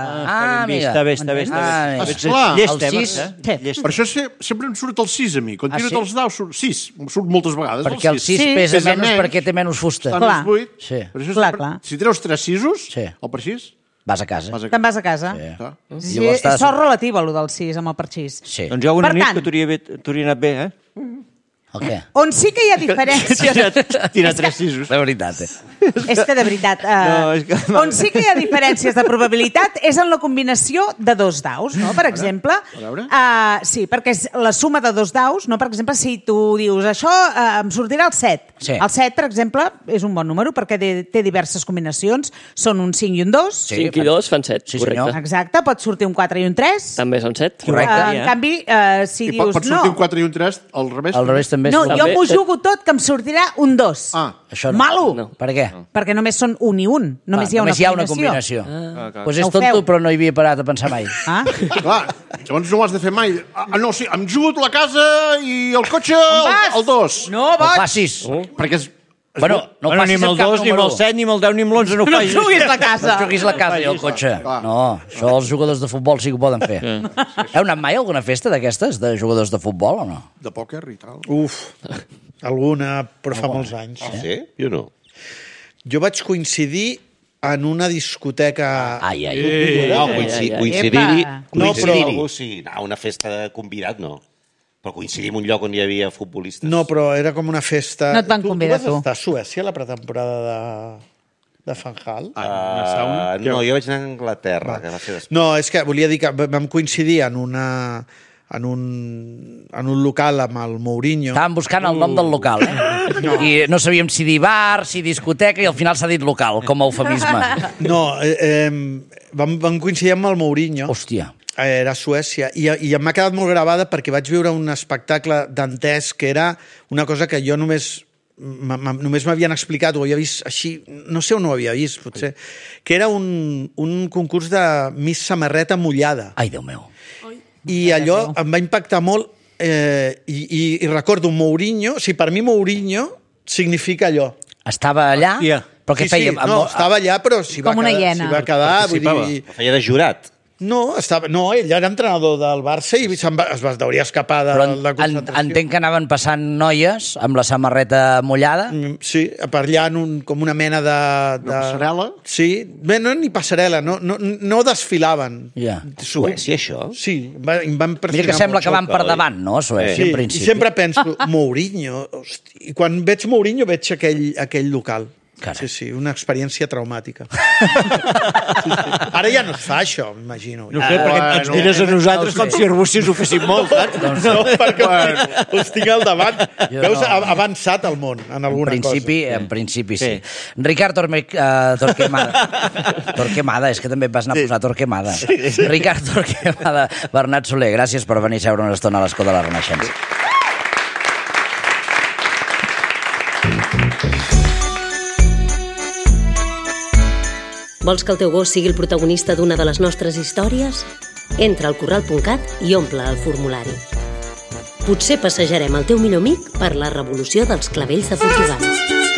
amiga. Està bé. Esclar, Llesta, el sis- Mercè. Llesta. Per això sempre em surt el 6 a mi. Quan tiro sí? els daus, surt 6. Em surt moltes vegades Perquè el 6 Sí, pesa pesa menys menys. perquè té menys fusta. Estan Clar. els 8. Sí. Per això Clar, sempre, clar. si treus 3 6, Sí. el per 6, Vas a casa. Te'n vas a casa. clar. Sí, Llavors és estàs- sort relativa, allò del 6 amb el parxís. Sí. Doncs hi ha alguna Per nit tant- que t'hauria anat bé, eh? El què? On sí que hi ha diferències... Tira 3 sisos. De veritat, És que, de veritat, No, és que- on sí que hi ha diferències de probabilitat és en la combinació de dos daus, no? Per exemple, veure. sí, perquè és la suma de dos daus, no? Per exemple, si tu dius això, em sortirà el 7. Sí. El 7, per exemple, és un bon número perquè té diverses combinacions. Són un 5 i un 2. Sí. 5 i 2 fan 7, Sí, correcte. senyor. Exacte, pot sortir un 4 i un 3. També són 7. Correcte. En canvi, si I dius pot sortir no... un 4 i un 3 al revés. Al revés també. No, és- jo També- m'ho jugo tot que em sortirà un 2. Això no. Malo! No. Per què? Perquè només són un i un. Només hi ha una combinació. Pues és No ho tonto, feu. però no hi havia parat a pensar mai. Ah? Clar, llavors no ho has de fer mai. No, sí, em jugo la casa i el cotxe vas? el 2. No, No boig! facis. Perquè Bueno, no Bueno, facis ni amb el cap 2, ni amb el número. 7, ni amb el 10, ni amb l'11 no ho No facis. juguis la No casa. juguis la casa i el cotxe. No, això els jugadors de futbol sí que ho poden fer. Heu anat mai a alguna festa d'aquestes, de jugadors de futbol o no? De pòquer i tal. Uf, alguna, però fa molts anys. Sí? Jo no. Jo vaig coincidir en una discoteca... Ai, ai. No, coincidir-hi... Epa. No, però- Algú sí, anar a una festa de convidat, no. Però coincidir en un lloc on hi havia futbolistes. No, però era com una festa... No et van convidar, tu. tu. vas estar a Suècia a la pretemporada de Van Gaal? No, jo vaig anar a Anglaterra, que va ser després. No, és que volia dir que vam coincidir en un local amb el Mourinho. Estàvem buscant el nom del local, I no sabíem si dir bar, si discoteca, i al final s'ha dit local, com a eufemisme. No, vam coincidir amb el Mourinho. Hòstia. Era a Suècia, i m'ha quedat molt gravada perquè vaig viure un espectacle dantès que era una cosa que jo només m'havien explicat, ho havia vist així, no sé on ho havia vist, potser, que era un concurs de Miss Samarreta mullada. Ai, Déu meu. I allò em va impactar molt, i recordo un Mourinho, o sigui, per mi Mourinho significa allò. Estava allà, Hòstia. però què Sí, feia? no, estava allà, però s'hi va, Com una quedar, hiena. s'hi va quedar. Vull dir, Feia de jurat. no, ell era entrenador del Barça i es hauria escapar de la concentració. Entenc que anaven passant noies amb la samarreta mullada. Sí, per allà com una mena de... passarel·la? Sí, bé, no ni passarel·la, no desfilaven. Ja. Suècia, això? Sí, em van Mira que sembla que van per davant, no, a Suècia, Sí, en i principi. sempre penso, Mourinho, hosti, i quan veig Mourinho veig aquell local. Carai. Sí, una experiència traumàtica. Ara ja no es fa, això, m'imagino. No sé, perquè ens mires a nosaltres com si arbúcies ho fessin molt, saps? No, perquè us tinc al davant. Veus, ha avançat el món en alguna cosa. En principi, sí. Ricard Torquemada, és que també et vas anar a posar Torquemada. Ricard Torquemada, Bernat Soler, gràcies per venir a seure una estona a l'escó de la Renaixença. Vols que el teu gos sigui el protagonista d'una de les nostres històries? Entra al corral.cat i omple el formulari. Potser passejarem el teu millor amic per la revolució dels clavells de Portugal.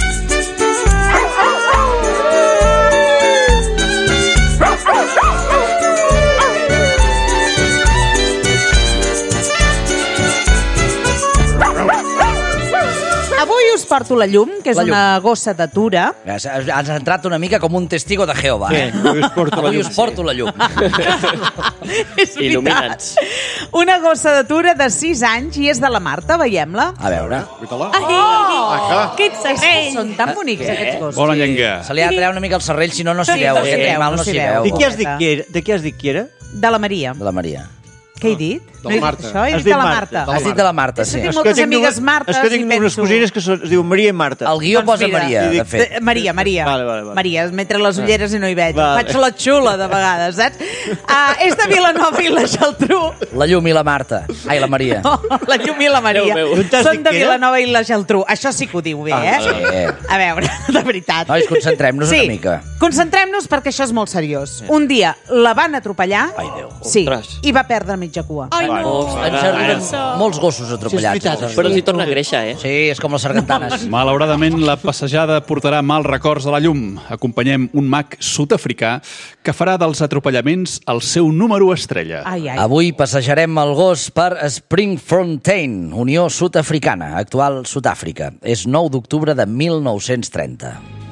Avui us porto la llum, que és una gossa de Tura. Has entrat una mica com un testigo de Jehovà. Avui us porto la llum. Il·luminats. Una gossa de Tura de 6 anys i és de la Marta, veiem-la. A veure. Que són tan bonics, aquests gossos. Bona llenga. Se li ha de treure una mica el serrell, si no, no s'hi veu. Aquest animal no s'hi veu. De qui has dit que era? De la Maria. De la Maria. Què he dit? De la Marta. Això he dit de la Marta. Has dit de la Marta, sí. Tinc moltes amigues Martes és que tinc unes cosines que es diuen Maria i Marta. El guió posa Maria, de fet. Maria. Vale. Maria, mentre les ulleres i no hi veig. Faig la xula, de vegades, saps? És de Vilanova i la Geltrú. La llum i la Marta. Ai, la Maria. No, la llum i la Maria. Són de Vilanova i la Geltrú. Això sí que ho diu bé, Sí. A veure, de veritat. Nois, concentrem-nos una mica. Concentrem-nos perquè això és molt seriós. Un dia la van atropellar. Ai, Déu. Sí, i va perdre mitja cua. Ai, no. Ens arriben molts gossos atropellats. Però si torna a créixer, Sí, és com les sargantanes. Malauradament, la passejada portarà mals records a la llum. Acompanyem un mag sud-africà que farà dels atropellaments el seu número estrella. Avui passejarem el gos per Springfontein, Unió Sud-africana, actual Sud-àfrica. És 9 d'octubre de 1930.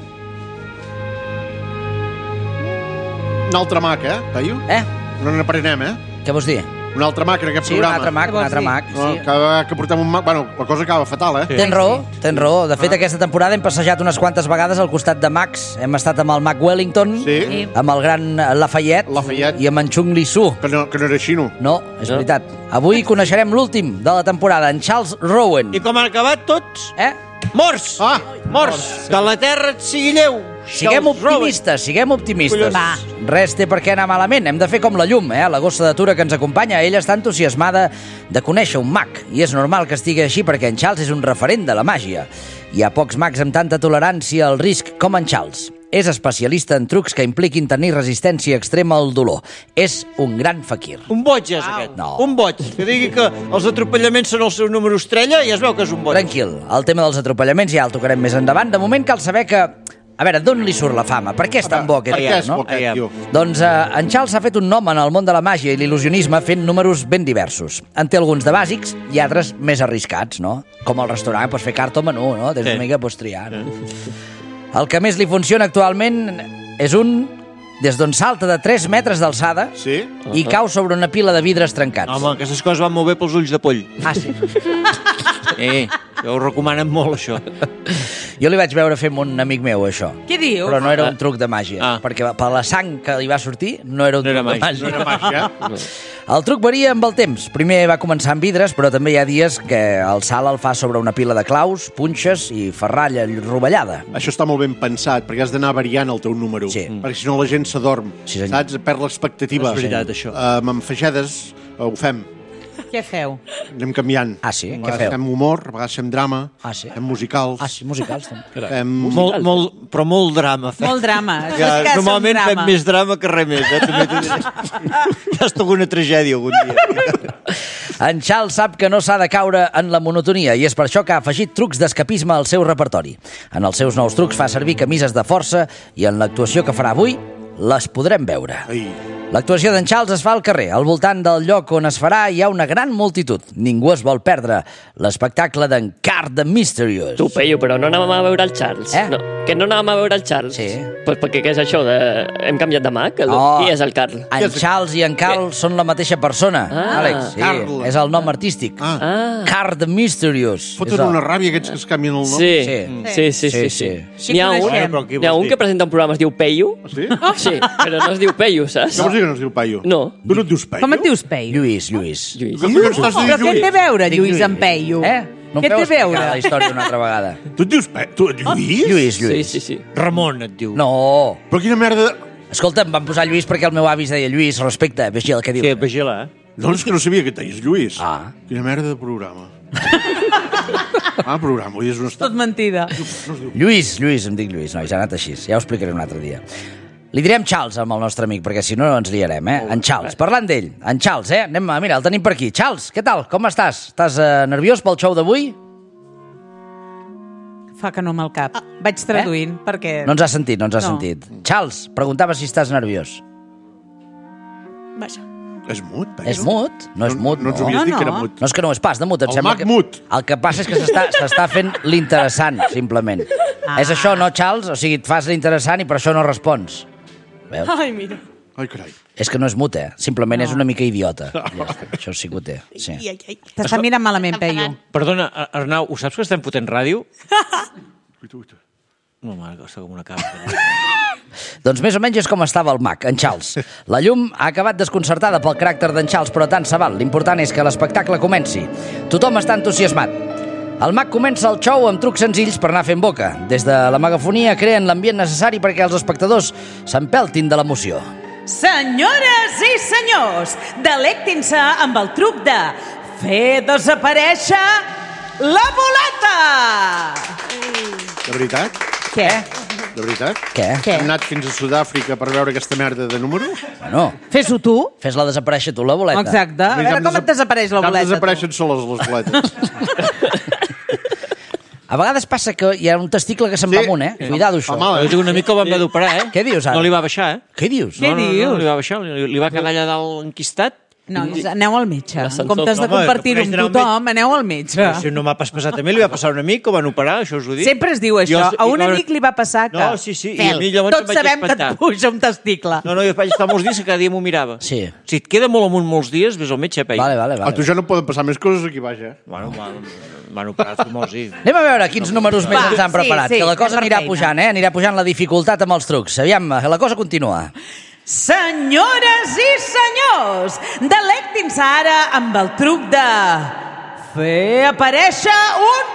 Un altre mac, veieu? No n'aprenem, Què vols dir? Un altre mac en aquest programa. Sí, un altre mac. Que portem un mac... Bueno, la cosa acaba fatal, Tens raó. De fet, aquesta temporada hem passejat unes quantes vegades al costat de Max. Hem estat amb el Mac Wellington, amb el gran Lafayette i amb en Chung Lee-Soo. Que no era xino. No, és veritat. Avui coneixerem l'últim de la temporada, en Charles Rowan. I com han acabat tots? Morts! Morts! Que la terra et sigui lleu! Siguem optimistes. Res té per què anar malament. Hem de fer com la llum, la gossa de Tura que ens acompanya. Ella està entusiasmada de conèixer un mag. I és normal que estigui així perquè en Charles és un referent de la màgia. Hi ha pocs mags amb tanta tolerància al risc com en Charles. És especialista en trucs que impliquin tenir resistència extrema al dolor. És un gran fakir. Un boig és aquest. No. Un boig. Que digui que els atropellaments són el seu número estrella i es veu que és un boig. Tranquil, el tema dels atropellaments ja el tocarem més endavant. De moment cal saber que... A veure, d'on li surt la fama? Per què és tan bo aquest tio, no? Tio? Doncs en Charles ha fet un nom en el món de la màgia i l'il·lusionisme fent números ben diversos. En té alguns de bàsics i altres més arriscats, no? Com al restaurant, pots fer carta o menú, no? Des d'una mica pots triar. El que més li funciona actualment és des d'on salta de 3 metres d'alçada i cau sobre una pila de vidres trencats. Home, aquestes coses van molt bé pels ulls de poll. Sí. Jo ho recomanen molt, això. Jo li vaig veure fer amb un amic meu, això. Què diu? Però no era un truc de màgia, perquè per la sang que li va sortir no era un truc de màgia. No era màgia. El truc varia amb el temps. Primer va començar amb vidres, però també hi ha dies que el salt el fa sobre una pila de claus, punxes i ferralla rovellada. Això està molt ben pensat, perquè has d'anar variant el teu número. Perquè si no la gent s'adorm, saps? Perd l'expectativa. És veritat, això. Amb feixedes ho fem. Què feu? Anem canviant. Sí? A vegades fem humor, a vegades fem drama, fem musicals. Musicals. Però molt drama. Molt drama. Normalment fem més drama que res més. Ja és alguna tragèdia algun dia. En Charles sap que no s'ha de caure en la monotonia i és per això que ha afegit trucs d'escapisme al seu repertori. En els seus nous trucs fa servir camises de força i en l'actuació que farà avui les podrem veure. L'actuació d'en Charles es fa al carrer. Al voltant del lloc on es farà hi ha una gran multitud. Ningú es vol perdre l'espectacle d'en Card the Mysterious. Tu, Peyu, però no anàvem a veure el Charles. No. Que no anàvem a veure el Charles? Sí. Pues perquè què és això de... Hem canviat de mag? Qui és el Carl? En Charles i en Carl són la mateixa persona, Àlex. Sí, Carl. és el nom artístic. Carl the Mysterious. Foten una ràbia aquests que es canvien el nom. Sí. N'hi ha un que presenta un programa, es diu Peyu. Sí? Sí, però no es diu Peyu, saps? Com es diu que no es diu Peyu? No. Tu no et dius Peyu? Com et dius Peyu? Lluís. Però què té a veure Lluís amb Peyu? No què em té feu a veure? explicar la història una altra vegada. Tu et dius Lluís? Lluís. Sí. Ramon et diu. No. Però quina merda... Escolta, em van posar Lluís perquè el meu avi es deia Lluís, respecte, vigila el que diu. Sí, vigila, No, és que no sabia que et deies Lluís. Quina merda de programa. Programa, és un estat... Tot mentida. Lluís, em dic Lluís, nois, ha anat així. Ja ho explicaré un altre dia. Li direm Charles amb el nostre amic, perquè si no ens liarem, En Charles, parlant d'ell. En Charles, Anem, mira, el tenim per aquí. Charles, què tal? Com estàs? Estàs nerviós pel show d'avui? Fa que no amb el cap. Vaig traduint, perquè... No ens ha sentit. Charles, preguntava si estàs nerviós. Vaja. És mut? És mut? No és mut, no. No ens havies dit que era mut. No és que no és pas de mut. El mag mut. El que passa és que s'està fent l'interessant, simplement. És això, no, Charles? O sigui, et fas l'interessant i per això no respons. Veus? Ai, mira. Ai, carai. És que no és mut, Simplement és una mica idiota. Ja està, això sí que ho té. Sí. T'està mirant malament, Peyu. Perdona, Arnau, ho saps que estem fotent ràdio? No, mare, costa com una cabra. Doncs més o menys és com estava el mag, en Charles. La llum ha acabat desconcertada pel caràcter d'en Charles, però tant se val. L'important és que l'espectacle comenci. Tothom està entusiasmat. El mag comença el show amb trucs senzills per anar fent boca. Des de la megafonia creen l'ambient necessari perquè els espectadors s'empeltin de l'emoció. Senyores i senyors, delectin-se amb el truc de fer desaparèixer la boleta! De veritat? Què? De veritat? Què? Hem anat fins a Sud-àfrica per veure aquesta merda de número? Bueno, fes-ho tu. Fes-la desaparèixer tu, la boleta. Exacte. A veure com et desapareix la boleta. Com desapareixen soles les boletes. A vegades passa que hi ha un testicle que se'n va amunt, Cuidado, això. Jo tinc un amic que ho vam haver d'operar, Què dius, ara? No li va baixar, Què dius? No li va baixar, li va quedar allà dalt enquistat. No, aneu al metge. En comptes de compartir-ho amb tothom, aneu al metge. Això no m'ha passat a mi, li va passar a un amic que ho van operar, això us ho dic. Sempre es diu això. A un amic li va passar que... No, sí. I a mi llavors tots sabem que et puja un testicle. No, jo vaig estar molts dies que cada dia m'ho mirava. Sí. Si et queda molt amunt molts dies, ves al metge, Pei. Vale. A tu ja no poden passar més coses aquí baix, Bueno, m'han operat molts dies. Anem a veure quins números més ens han preparat, que la cosa anirà pujant, Anirà pujant la dificultat amb els trucs. Aviam, la cosa continua. Senyores i senyors, delectin-se ara amb el truc de fer aparèixer un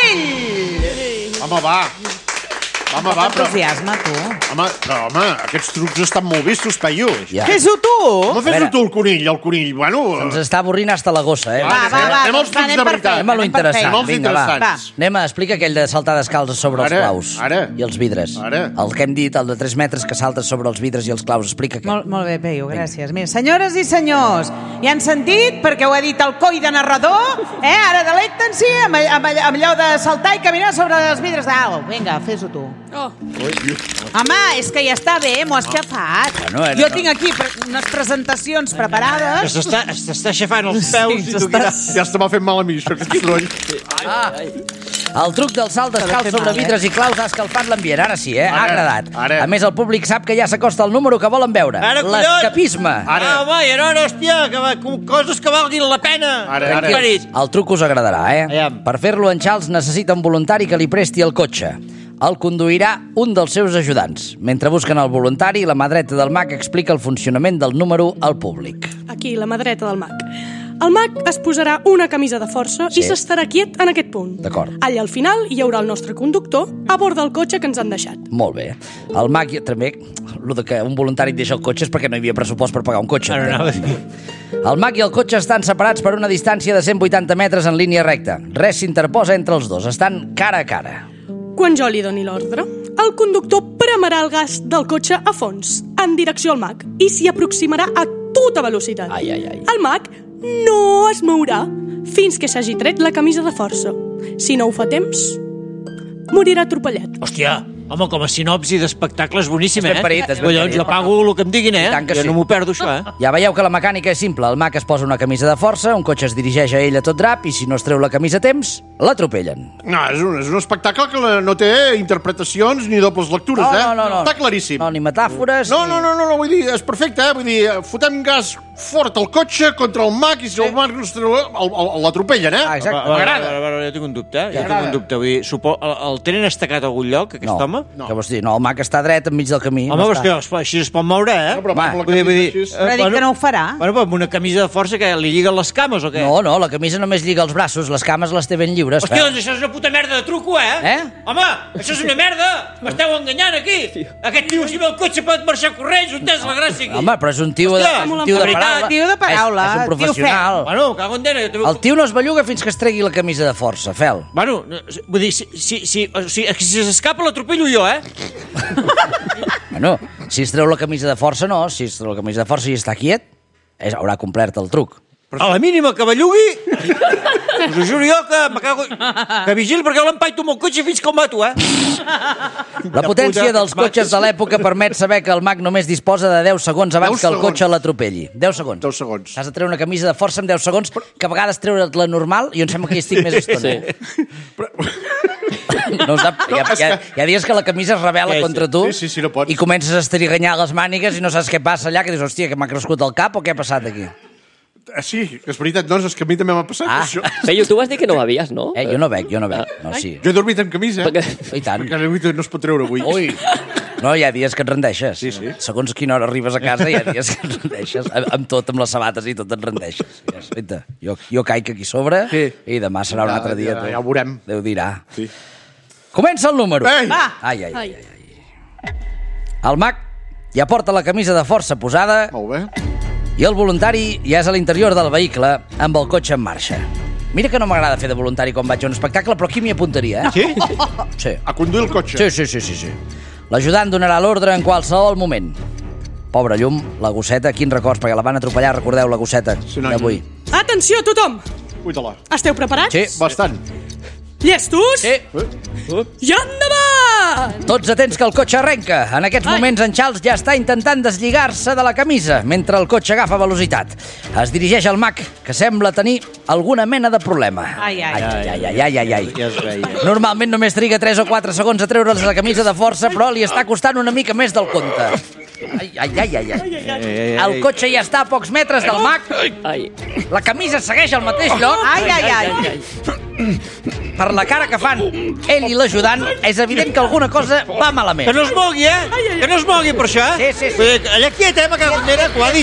conill! Home, va, però... Entusiasme, tu. Home, aquests trucs estan molt vistos, Peyu. Ja. Fes-ho tu! No fes-ho tu, el conill, bueno... Ens està avorrint hasta la gossa, Va, anem als trucs de veritat. Anem a lo interessant, Anem als vinga, va. interessants. Anem a explicar aquell de saltar descalç sobre els claus. Ara. I els vidres. Ara. El que hem dit, el de 3 metres que saltes sobre els vidres i els claus. Explica què. Molt bé, Peyu, gràcies. Mira, senyores i senyors, ja han sentit, perquè ho ha dit el coi de narrador, Ara delecten-s'hi amb allò de saltar i caminar sobre els vidres d'alt. Vinga, fes-ho tu. Home, és que ja està bé, m'ho has xafat. Jo tinc aquí unes presentacions preparades. S'està aixafant els peus. Ja estava fent mal a mi, això, aquest soroll. El truc del salt descalç sobre vidres i claus ha escalfat l'ambient. Ara sí, ha agradat. A més, el públic sap que ja s'acosta el número que volen veure. L'escapisme. Home, i ara, hòstia, coses que valguin la pena. El truc us agradarà, Per fer-lo, en Charles necessita un voluntari que li presti el cotxe. El conduirà un dels seus ajudants. Mentre busquen el voluntari, la mà dreta del mag explica el funcionament del número al públic. Aquí, la mà dreta del mag. El mag es posarà una camisa de força i s'estarà quiet en aquest punt. D'acord. Allà al final hi haurà el nostre conductor a bord del cotxe que ens han deixat. Molt bé. El mag també, el que un voluntari et deixa el cotxe és perquè no hi havia pressupost per pagar un cotxe. El mag i el cotxe estan separats per una distància de 180 metres en línia recta. Res s'interposa entre els dos, estan cara a cara. Quan jo li doni l'ordre, el conductor premarà el gas del cotxe a fons, en direcció al mag, i s'hi aproximarà a tota velocitat. El mag no es mourà fins que s'hagi tret la camisa de força. Si no ho fa temps, morirà atropellat. Hòstia, Home, com a sinopsi d'espectacle és boníssim, És ben parit, és ben Collons, parit. jo pago el que em diguin, I tant que Jo sí. no m'ho perdo, això, Ja veieu que la mecànica és simple. El mag es posa una camisa de força, un cotxe es dirigeix a ell a tot drap i si no es treu la camisa a temps, l'atropellen. No, és un espectacle que no té interpretacions ni dobles lectures, No. Està claríssim. No, ni metàfores... No, vull dir, és perfecte, Vull dir, fotem gas fort al cotxe contra el mag i si el mag no es treu, l'atropellen, exacte. M'agrada. Jo tinc un dubte, Vull dir, el tenen estacat a algun lloc, aquest home? Què vols dir? No, el mag està dret enmig del camí. Home, però és que així es pot moure, No, però amb la Vull dir, camisa Però ha dit que no ho farà. Bueno, però amb una camisa de força que li lliguen les cames o què? No, la camisa només lliga els braços, les cames les té ben lliures. Hòstia, doncs això és una puta merda de truco, Home, això és una merda! M'esteu enganyant aquí! Aquest tio, si ve el cotxe, pot marxar corrents, on és la gràcia aquí? Home, però és un tio de paraula. Tio de paraula, És un professional. Bueno, cago en dena. El tio no es belluga fins que es tregui la camisa de força, Fel. Bueno, vull dir, si s'escapa l'atropello jo, Bueno, si es treu la camisa de força, no. Si es treu la camisa de força i està quiet, haurà complert el truc. A la mínima que bellugui, us ho juro jo que me cago... Que vigili perquè l'empaito amb el cotxe fins que el mato, La potència dels cotxes de l'època permet saber que el mag només disposa de 10 segons abans que el cotxe l'atropelli. 10 segons. 10 segons. Has de treure una camisa de força en 10 segons, que a vegades treure't la normal, i em sembla que hi estic més estona. No, hi ha dies que la camisa es rebel·la contra tu Sí, no pots. i comences a estriganyar les mànigues i no saps què passa allà, que dius, hòstia, que m'ha crescut el cap o què ha passat aquí? Sí, és veritat, doncs, és que a mi també m'ha passat això. Peyu, tu vas dir que no bevies, no? Jo no bec. No, sí. Jo he dormit amb camisa, I tant. perquè no es pot treure avui. Ui. No, hi ha dies que et rendeixes. Sí. Segons quina hora arribes a casa, hi ha dies que et rendeixes. Amb tot, amb les sabates i tot et rendeixes. Jo caic aquí sobre i demà serà un altre dia. Ja ho veurem. Déu dirà. Sí. Comença el número. Ei! Ai. El mag ja porta la camisa de força posada Molt bé. i el voluntari ja és a l'interior del vehicle amb el cotxe en marxa. Mira que no m'agrada fer de voluntari quan vaig a un espectacle, però aquí m'hi apuntaria, Sí? Sí. A conduir el cotxe. Sí. L'ajudant donarà l'ordre en qualsevol moment. Pobra llum, la gosseta, quins records, perquè la van atropellar, recordeu la gosseta d'avui. Atenció, tothom! Cuida-la. Esteu preparats? Sí. Bastant. Llestos? Sí. I endavant! Tots atents que el cotxe arrenca. En aquests moments en Charles ja està intentant deslligar-se de la camisa mentre el cotxe agafa velocitat. Es dirigeix al mag, que sembla tenir alguna mena de problema. Ai. Ja es veia. Normalment només triga 3 o 4 segons a treure's la camisa de força, però li està costant una mica més del compte. El cotxe ja està a pocs metres del mag. La camisa segueix al mateix lloc. Ai. Per la cara que fan ell i l'ajudant, és evident que alguna cosa va malament. Que no es mogui, Que no es mogui per això, Sí. Vull dir, allà quiet, me cago en dena, que ho ha dit,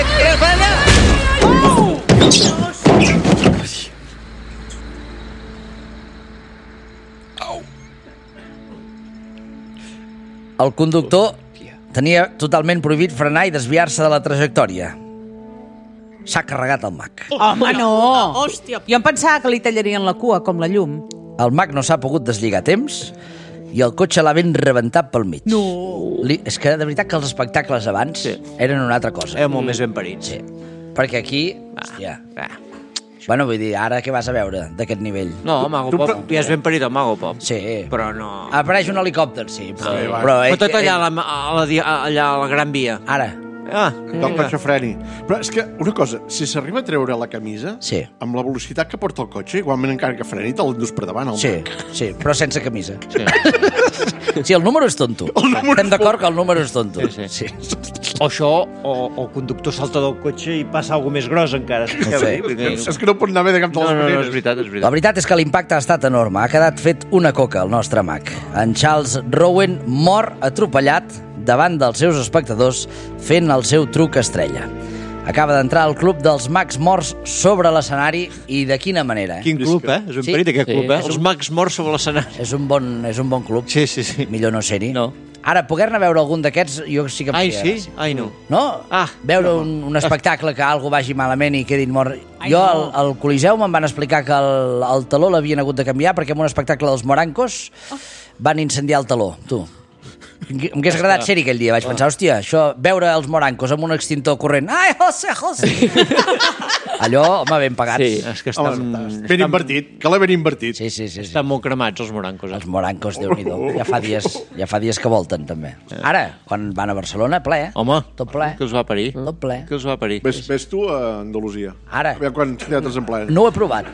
El conductor tenia totalment prohibit frenar i desviar-se de la trajectòria. S'ha carregat el mag. Home, no. Hòstia. Jo em pensava que li tallarien la cua, com la llum. El mag no s'ha pogut deslligar a temps i el cotxe l'ha ben rebentat pel mig. No. És que de veritat que els espectacles abans eren una altra cosa. Era molt més ben parit. Sí. Perquè aquí, hòstia... Bueno, vull dir, ara què vas a veure d'aquest nivell? No, Mago Pop, ja és ben parit el Mago Pop. Sí. Però no... Apareix un helicòpter, sí, però... Sí, va. però tot allà a la Gran Via. Ara. Del cotxe freni. Però és que, una cosa, si s'arriba a treure la camisa, Sí. amb la velocitat que porta el cotxe, igualment encara que freni, te l'endús per davant. Sí, però sense camisa. Sí, el número és tonto. Estem d'acord que el número és tonto. Sí. O això, o el conductor salta del cotxe i passa alguna més gros encara. No sé. És que no pot anar bé de cap de les maneres. és veritat. La veritat és que l'impacte ha estat enorme. Ha quedat fet una coca, el nostre mag. En Charles Rowan mor atropellat davant dels seus espectadors fent el seu truc estrella. Acaba d'entrar al club dels mags morts sobre l'escenari i de quina manera. Quin club, És un perit, aquest club, Els mags morts sobre l'escenari. És un bon club. Sí. Millor no ser-hi. No. Ara, poder-ne veure algun d'aquests, jo sí que... Ai, sí? Ai, no. No? Ah. Veure un espectacle que algú vagi malament i quedin mort. Jo, al Coliseu, me'n van explicar que el taló l'havien hagut de canviar perquè en un espectacle dels Morancos van incendiar el taló. Tu. M'hagués agradat ser-hi aquell dia. Vaig pensar, hòstia, això, veure els Morancos amb un extintor corrent. Ai, José! Allò, home, ben pagat. Sí. És que estan... Ben invertit, que l'he ben invertit. Sí. Estan molt cremats, els morancos. Els morancos, Déu-n'hi-do. Ja fa dies que volten, també. Ara, quan van a Barcelona, ple. Home, tot ple. que us va parir. Tot ple. Que us va parir. Ves tu a Andalusia. Ara. A veure quants teatres en plena. No ho he provat.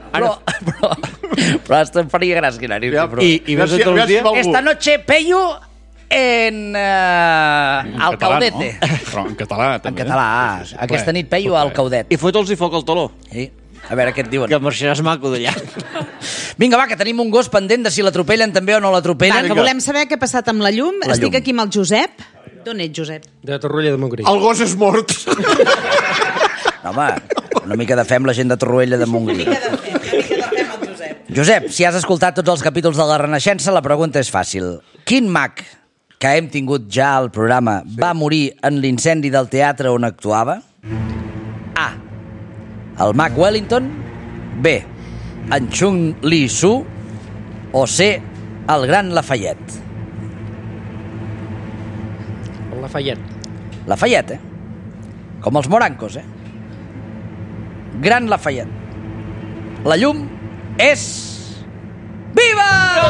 Però hasta em faria gràcia anar-hi. I ves a Andalusia? Esta noche pello en Alcaudete. No? Però en català, també. En català. Aquesta nit pello al Caudet. I fot'ls i foc al taló. Sí. A veure què et diuen. Que marxaràs maco d'allà. Vinga, va, que tenim un gos pendent de si l'atropellen també o no l'atropellen. Va, que volem saber què ha passat amb la llum. Estic aquí amb el Josep. D'on ets, Josep? De Torroella de Montgrí. El gos és mort. No, home, una mica de fem la gent de Torroella de Montgrí. Josep, si has escoltat tots els capítols de la Renaixença, la pregunta és fàcil. Quin mag que hem tingut ja al programa va morir en l'incendi del teatre on actuava? A. El mag Wellington. B. En Chung Lee Soo. O C. El gran Lafayette. Lafayette. Lafayette, com els morancos, Gran Lafayette. La llum és... Viva!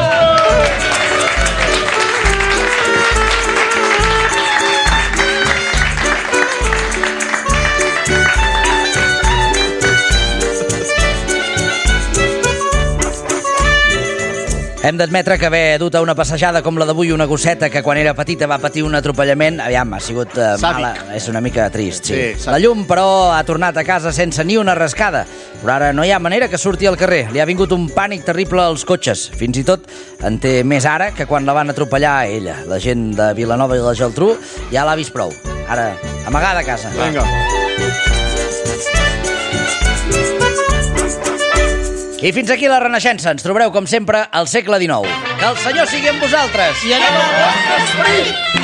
Hem d'admetre que haver dut a una passejada com la d'avui una gosseta que quan era petita va patir un atropellament, aviam, ha sigut mala, és una mica trist, sí. La llum, però, ha tornat a casa sense ni una rascada, però ara no hi ha manera que surti al carrer. Li ha vingut un pànic terrible als cotxes. Fins i tot en té més ara que quan la van atropellar a ella. La gent de Vilanova i la Geltrú ja l'ha vist prou. Ara, amagada a casa. Vinga. I fins aquí la Renaixença. Ens trobareu, com sempre, al segle XIX. Que el Senyor sigui amb vosaltres. I allà amb el vostre esperit.